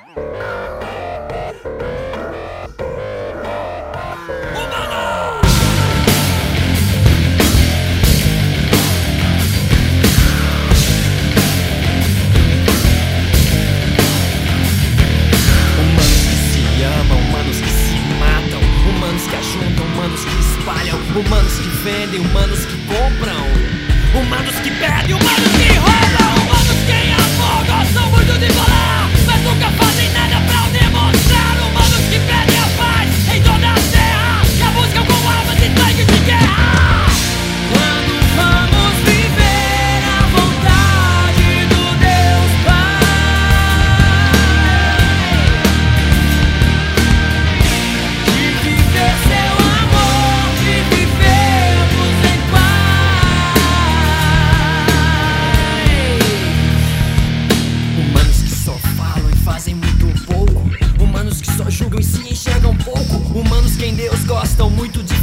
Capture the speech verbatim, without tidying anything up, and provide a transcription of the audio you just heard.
Humanos que vendem, humanos que compram, humanos que pedem, humanos que roubam, humanos que em amor gostam muito de falar, mas nunca fazem nada pra o demonstrar. Humanos que pedem a paz em toda a terra, que a buscam com armas e tanques de guerra. Quando vamos viver a vontade do Deus Pai, de viver seu julgam e se enxergam pouco. Humanos que em Deus gostam muito de